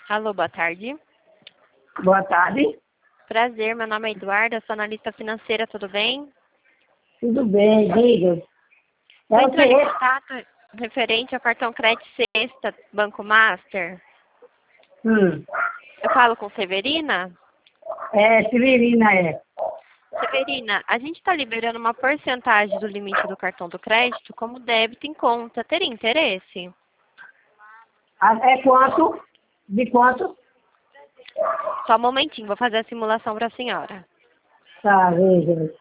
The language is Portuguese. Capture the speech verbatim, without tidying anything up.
Alô, boa tarde. Boa tarde. Prazer, meu nome é Eduarda, sou analista financeira, tudo bem? Tudo bem, diga. É Estou o entrando em quê? contato referente ao cartão Crédito Sexta, Banco Master. Hum. Eu falo com Severina? É, Severina é. Severina, a gente está liberando uma porcentagem do limite do cartão do crédito como débito em conta. Teria interesse? Ah, É quanto? De quanto? Só um momentinho, vou fazer a simulação para a senhora. Tá, veja.